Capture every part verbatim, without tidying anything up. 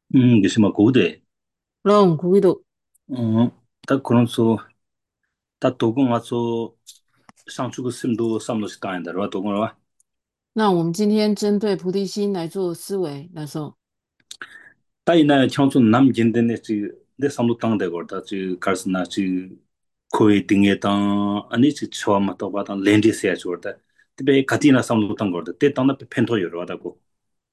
음, 그시 뭐 고대. 그럼 거기도. 음, 딱 그런 소, 딱 도공 와서 상주그 심도 삼도 식당인데, 와 도공 와. 那我们今天针对菩提心来做思维来说， 따이나 청소 남긴데네 지, 내 삼도 땅대 거다. 지 가르스나 지 코에 등에 땅 아니 지 처음 또 봐다 렌디스야 저다. 근데 가티나 삼도 땅 거다. 때 땅나 펜토 여러 하다고.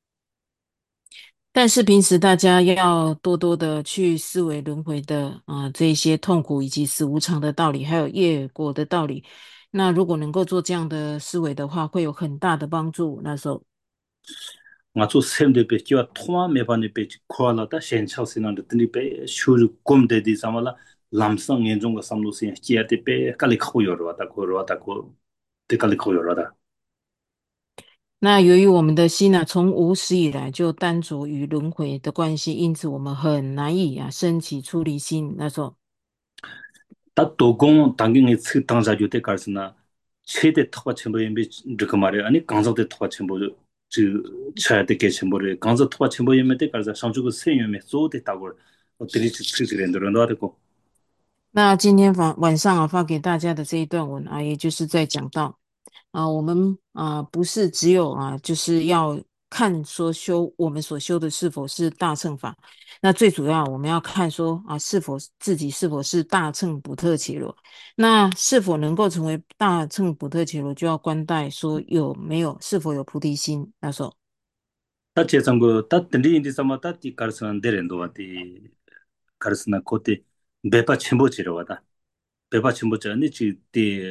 但是平时大家要多多的去思维轮回的啊、呃这一些痛苦以及死无常的道理，还有业果的道理。那如果能够做这样的思维的话，会有很大的帮助。那时候， nga chu sem de pe kya thoma me ba ne pe khwa la ta shen chao sin na de pe shur kum de di samala lam sang ngen jong ga sam lu sin kya de pe ka le khu yor wa ta ko ro ta ko de ka le khu yor da. 那由于我们的心呢、从无始以来就单着于轮回的关系，因此我们很难以啊升起出离心。那时候。 ta to gong dang ge chi tang ja ju de kar sin na che de thwa chen bo yem be de ka ma re ani gang za de thwa chen bo ji cha de ke chen bo re gang za thwa chen bo yem de kar za sang ju ge sen yem me zo de ta go o de ri chi chi de ren de ren da ko. 那今天晚晚上啊发给大家的这一段文啊，也就是在讲到啊，我们啊不是只有啊，就是要看说修我们所修的是否是大乘法，那最主要我们要看说啊是否自己是否是大乘补特伽罗，那是否能够成为大乘补特伽罗，就要关待说有没有是否有菩提心。那时候， ta che sang go ta de ri di sama ta ti kar san de ren do wa ti kar san ko te be pa chen bo chi ro wa ta. 배바 침보자 니치 때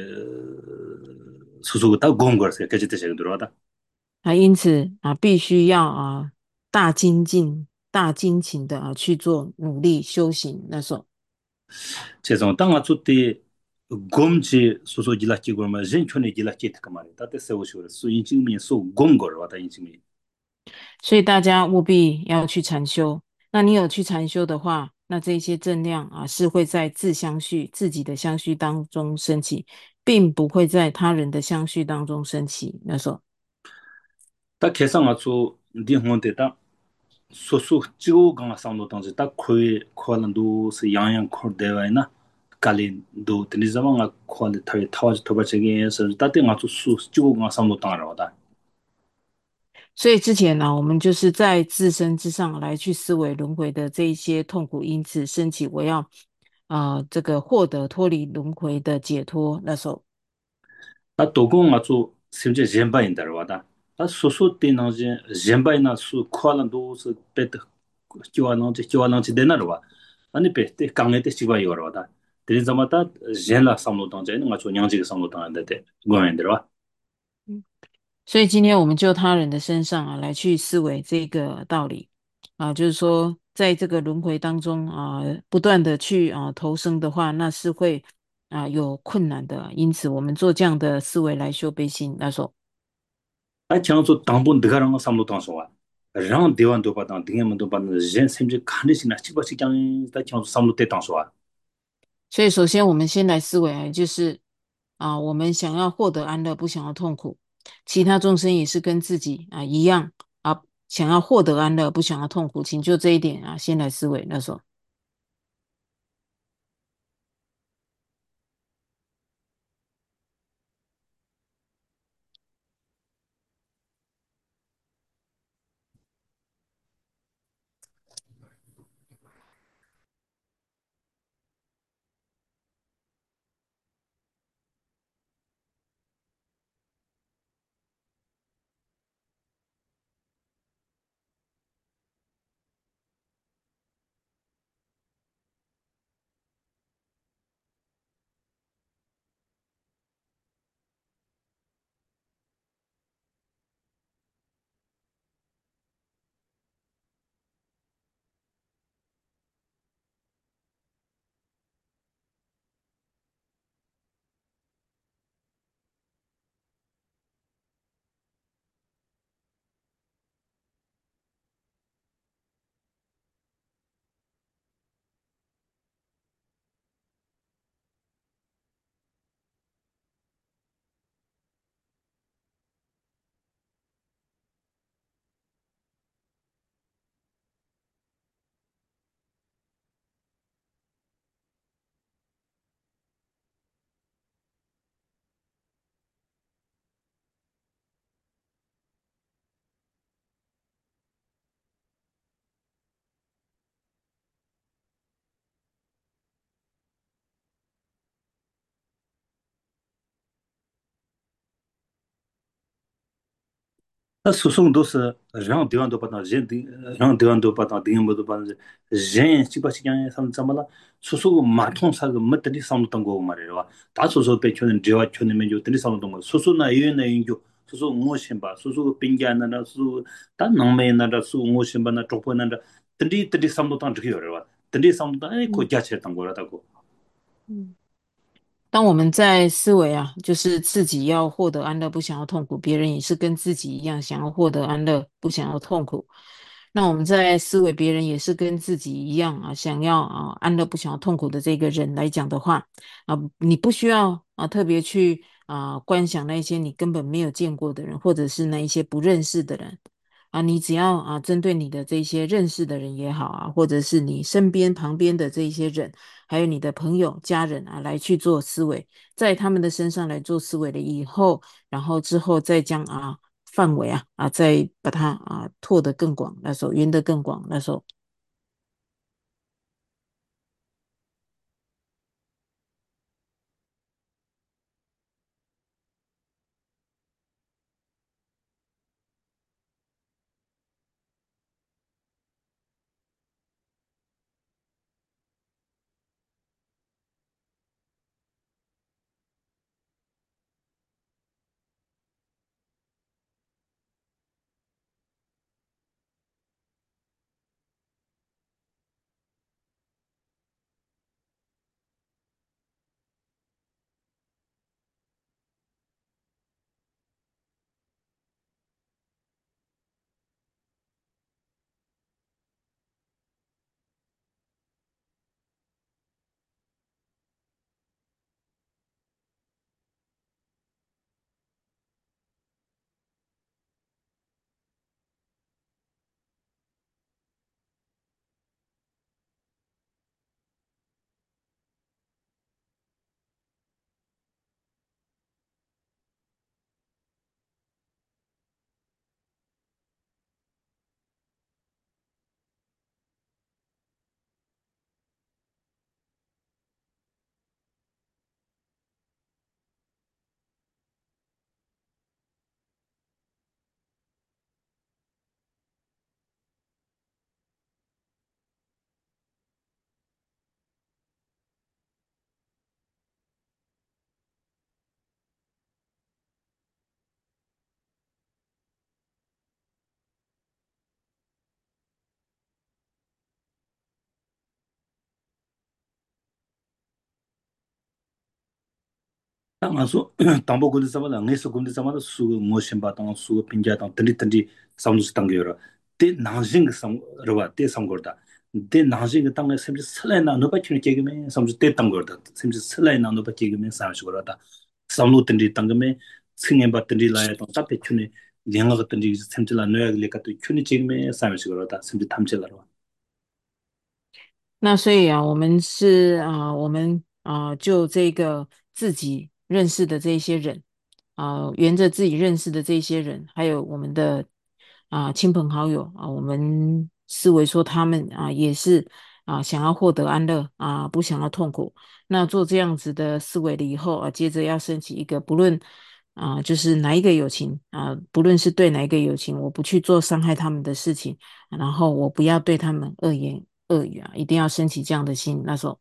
수수가 공 거서 깨지대 제가 들어와다. 啊，因此啊必须要啊大精进、大精勤的啊去做努力修行。那时候。 제가 땅아 쫓대 곰지 수수 길라치 고마 전촌에 길라치 그 말이야. 다때 세우시고 수인증민 수 공거를 와다 인증민. 所以大家务必要去禅修。那你有去禅修的话，那这些正量啊是会在自相续、自己的相续当中升起，并不会在他人的相续当中升起。那时候， 딱 계산 아주 니 혼데다 수수 지고 강아 상도 당시 딱 코에 코알란도 스 양양 코데와이나 칼린도 드니자망아 코알리 타이 타와지 토바체게서 따때 아주 수 지고 강아 상도 당하러다. 所以之前呢、我们就是在自身之上来去思维轮回的这一些痛苦因此升起，我要啊、呃这个获得脱离轮回的解脱。那时候。 나 도공 아주 심지어 젬바인다로 와다. 아 소소 때나지 젬바이나 수 코알란도 스 베트 교환한지 교환한지 되나로 와. 아니 베트 강에테 시바이 와로 와다. 드린자마다 젬라 삼로 당자는 아주 냥지 삼로 당한데 고엔데로 와. 所以今天我们就他人的身上啊来去思维这个道理啊，就是说在这个轮回当中啊，不断的去啊投生的话，那是会啊有困难的。因此，我们做这样的思维来修悲心。那时候， 아 창조 당본 드가랑 삼로 당소 와. 랑 대완도 바당 등에만도 받는 젬 심지 칸이시나 치바시 장 다 창조 삼로 때 당소 와. 所以首先我们先来思维啊，就是啊，我们想要获得安乐，不想要痛苦。其他众生也是跟自己啊一样啊，想要获得安乐，不想要痛苦，请就这一点啊先来思维。那时候。 那诉讼都是让对方都把他人对，让对方都把他对方都把人几把几讲他们怎么了？诉讼马桶啥个没得的上路当过嘛的吧？大诉讼被确认只要确认没有得的上路当过，诉讼那有那有就诉讼我先吧，诉讼并肩那那诉但能没那那诉我先把那抓破那那得的得的上路当这个有的吧？得的上路当哎国嗯家去当过了大哥。 嗯。当我们在思维啊，就是自己要获得安乐，不想要痛苦，别人也是跟自己一样想要获得安乐，不想要痛苦。那我们在思维别人也是跟自己一样啊，想要啊安乐，不想要痛苦的这个人来讲的话啊，你不需要啊特别去啊观想那些你根本没有见过的人，或者是那一些不认识的人啊，你只要啊针对你的这些认识的人也好啊，或者是你身边旁边的这一些人。还有你的朋友、家人啊，来去做思维，在他们的身上来做思维了以后，然后之后再将啊范围啊啊再把它啊拓得更广，那时候圆得更广，那时候当俺说当不过的怎么了？俺说过的怎么了？说我先把当说评价当等的等的，上路是当个了。对男性的上是吧？对上过的，对男性的当个甚至出来呢，侬把群这个咩？甚至对当过的，甚至出来呢，侬把这个咩上去过了的，上路等的当个咩？青年把等的来当大白群的，两个等的甚至来侬要那个对群的这个咩上去过了的，甚至他们起来了。 那所以啊，我们是啊，我们啊，就这个自己认识的这一些人啊，沿着自己认识的这些人，还有我们的啊亲朋好友啊，我们思维说他们啊也是啊想要获得安乐啊，不想要痛苦。那做这样子的思维了以后啊，接着要升起一个不论啊，就是哪一个友情啊，不论是对哪一个友情，我不去做伤害他们的事情。然后我不要对他们恶言恶语啊，一定要升起这样的心。那时候，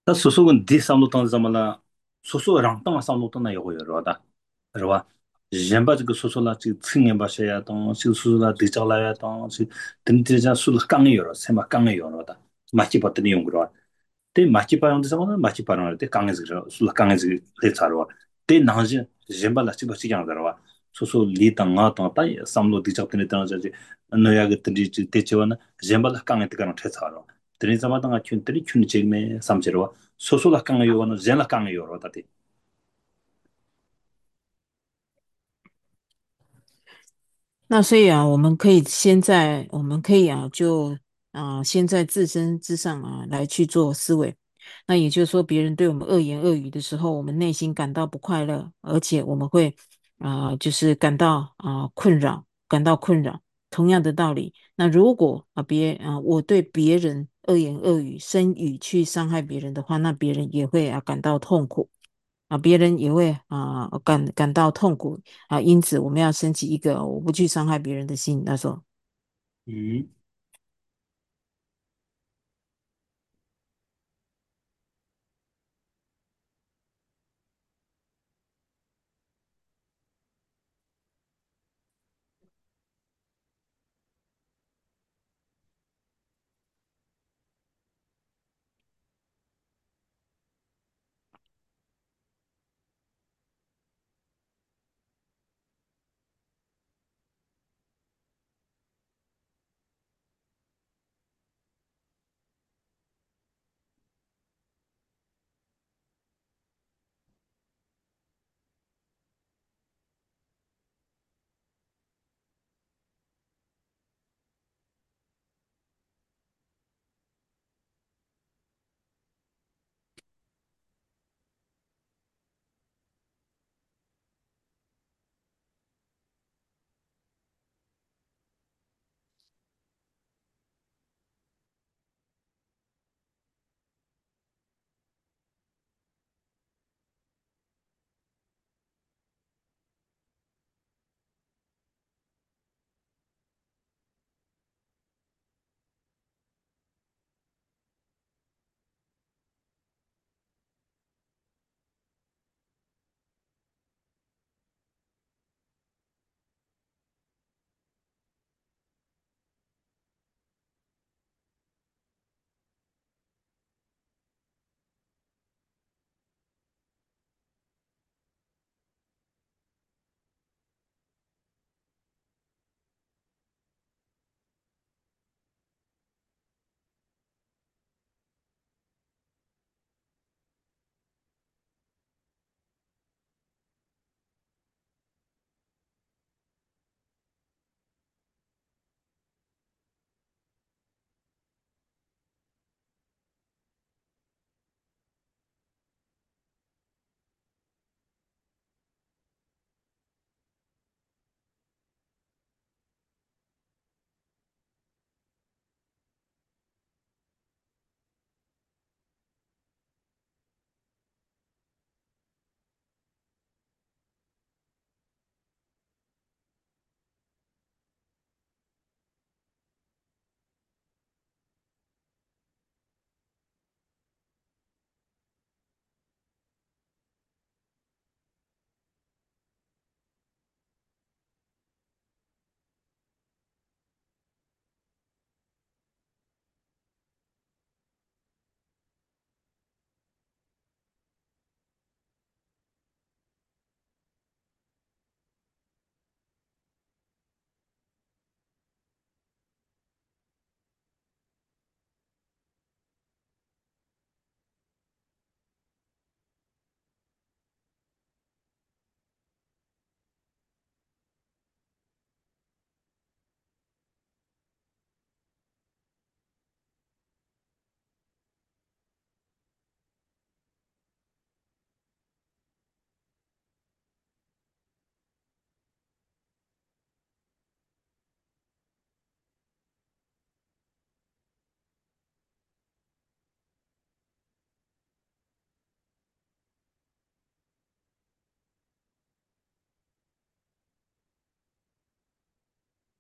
다 소속은 디 삼노탕 잠말라 소소 랑땅 삼노탕나 요거 여러다 그러와 젬바 그 소소라 지 층에 바셔야 동 소소라 디자라야 동 딘디자 술 강이 여러 세마 강이 여러다 마치 버튼이 용그러 때 마치 바용데 삼는 마치 바용을 때 강에서 술 강에서 대차로 때 나지 젬바라 지 버치 양더와 소소 리땅아 땅따 삼노 디자트네 땅자지 너야게 딘디 대체와나 젬바라 강에 뜨가는 대차로 드린 자마다가 춘들이 춘 지금에 삼세로 소소가 강의 요원은 젠라 강의 요로 다디 那所以啊，我们可以先在，我们可以啊，就啊，先在自身之上啊，来去做思维。那也就是说，别人对我们恶言恶语的时候，我们内心感到不快乐，而且我们会啊，就是感到啊困扰，感到困扰。同样的道理，那如果啊别啊我对别人恶言恶语、生语去伤害别人的话，那别人也会啊感到痛苦。啊，别人也会啊感感到痛苦啊，因此我们要升起一个我不去伤害别人的心。他说， 嗯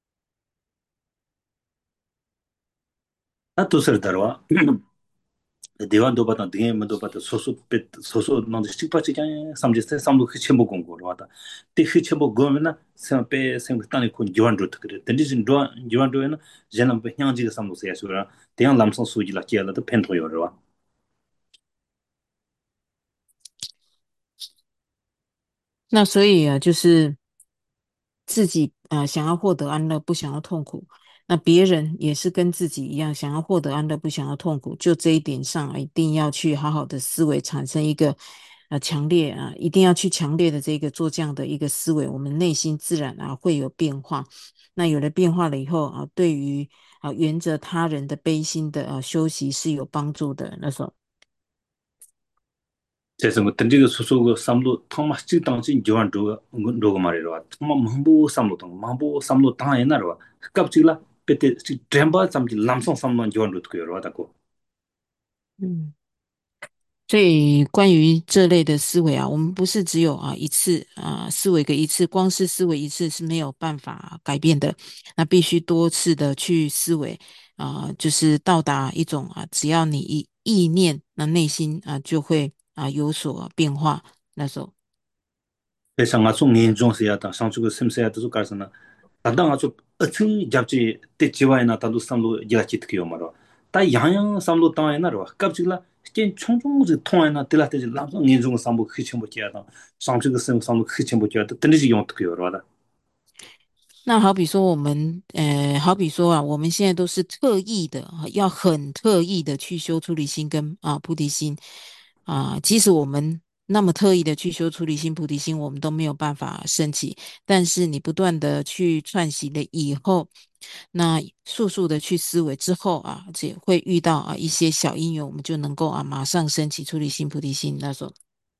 那都是的话 대wan do bata dinge mendo bata soso pet soso nang de sikpa chi kyan samje se samlo khichembo gong go wata te khichembo gong na sem pe sem tani kun jiwan ro tkre tendi jin do jiwan do na jenam pe hyang ji ga samlo se ya sura te yang lamsang suji la kia la de pen to yo ro wa 那所以啊，就是自己啊、呃想要获得安乐，不想要痛苦。那别人也是跟自己一样，想要获得安乐，不想要痛苦。就这一点上啊，一定要去好好的思维，产生一个呃强烈啊，一定要去强烈的这个做这样的一个思维，我们内心自然啊会有变化。那有了变化了以后啊，对于啊原则他人的悲心的啊修习是有帮助的。那时候， 这什么等这个soso go samlo thoma chi tang chi jiwan do do go mare ro wa thoma mambu samlo tang mambu samlo tang ena ro kap chi la pete chi tremba sam chi lamsang samlo jiwan do ko ro wa ta ko 嗯。所以关于这类的思维啊，我们不是只有啊一次啊思维个一次，光是思维一次是没有办法改变的，那必须多次的去思维啊，就是到达一种啊，只要你一意念，那内心啊就会啊有所变化。那种， pesa nga chu ngin jong se ya ta sang chu go sim se ya tu ka sana ta da nga chu achu jap chi te chi wa na ta du sam lu ya chi tkyo ma ro ta yang yang sam lu ta na ro kap chi la chen chung chung ji thong na te la te la ngin jong sam bu khi chen bu chi ya ta sang chu go sim sam lu khi chen bu chi ya ta ten ji yong tkyo ro da 那好比说我们，呃，好比说啊，我们现在都是特意的，啊要很特意的去修出离心跟啊菩提心啊，即使我们那么特意的去修出离心、菩提心，我们都没有办法升起。但是你不断的去串习了以后，那速速的去思维之后啊，这会遇到啊一些小因缘，我们就能够啊马上升起出离心、菩提心那种。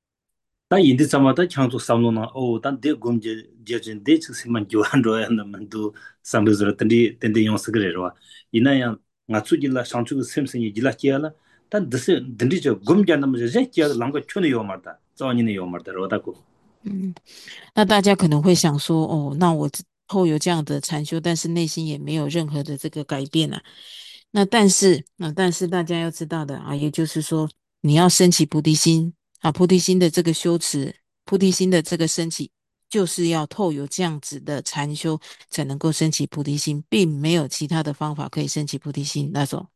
ta yin de chama ta chang chu sam lu na o ta de gum je je chen de chi sim man jo han ro ya na man du sam lu zra ten de ten de yong se gre ro ina yang nga chu ji la sang chu go sim sim ji la chi ya la ta de se den de je gum ja na ma je je chi ya lang go chu ne yo mar da zo ni ne yo mar da ro da ko 嗯。那大家可能会想说，哦，那我之后有这样的禅修，但是内心也没有任何的这个改变啊。那但是，那但是大家要知道的啊，也就是说，你要升起菩提心啊，菩提心的这个修持，菩提心的这个升起，就是要透有这样子的禅修，才能够升起菩提心，并没有其他的方法可以升起菩提心那种。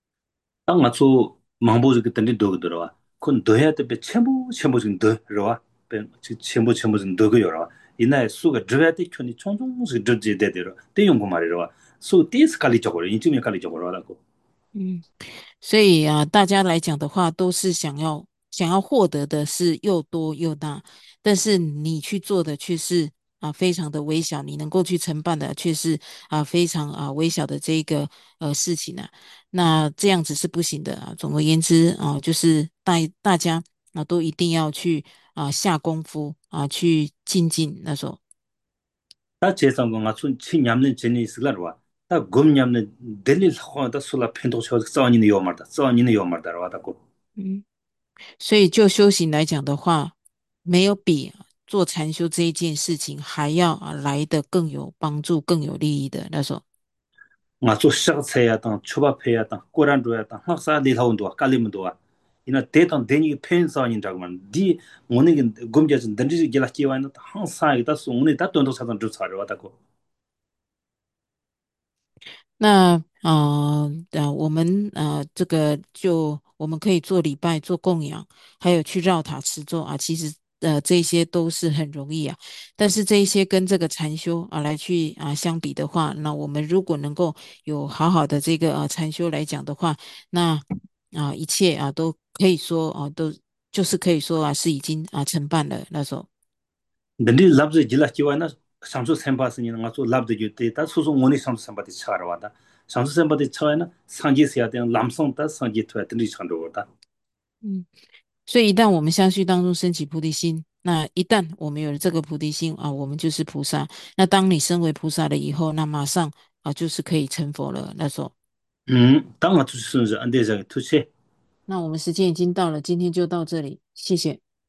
딱 맞춰 망보지 그때 도 들어와 kun doya te pe chenpo chenpo jing do rwa pe chenpo chenpo jing do go yorwa ina su ga dwa te choni chong chong su de de de ro te yong ko mari rwa su te skali chogoro in chimi kali chogoro da ko 嗯。所以啊，大家来讲的话，都是想要想要获得的是又多又大，但是你去做的却是啊非常的微小，你能够去承办的却是啊非常啊微小的这一个呃事情呢、那这样子是不行的啊。总而言之啊，就是大大家啊都一定要去啊下功夫啊去精进那种。 ta che sang nga chun chi nyamne cheni sila rwa ta gom nyamne deli lhwa da sula pento chwa za ni yo mar da za ni yo mar da rwa da ko 嗯。所以就修行来讲的话，没有比做禅修这一件事情还要啊来的更有帮助、更有利益的那种。 nga chu shak che ya tang chuba phe ya tang koran ro ya tang hak sa li lawn do kalim do ina te tang de ni pen sa ni dag man di ngone gi gom ja chen den ji gi la chi wa na hang sa gi da su ngone da ton do sa tang du sa ro da ko 那呃呃，我们呃这个就我们可以做礼拜、做供养，还有去绕塔持咒啊，其实呃这些都是很容易啊。但是这一些跟这个禅修啊来去啊相比的话，那我们如果能够有好好的这个呃禅修来讲的话，那啊一切啊都可以说啊都就是可以说啊是已经啊承办了那种。 den ji lab ji la chi wa na sang chu sem pa sin ni nga chu lab de ju te ta su su ngone sang chu sem pa de cha ro da sang chu sem pa de cha na sang ji sia de lam song da sang ji thwa den ji chang ro da 嗯。所以，一旦我们相续当中升起菩提心，那一旦我们有了这个菩提心啊，我们就是菩萨。那当你身为菩萨了以后，那马上啊就是可以成佛了。那时候， 嗯当我tu sun ji an de ja tu che 那我们时间已经到了，今天就到这里，谢谢。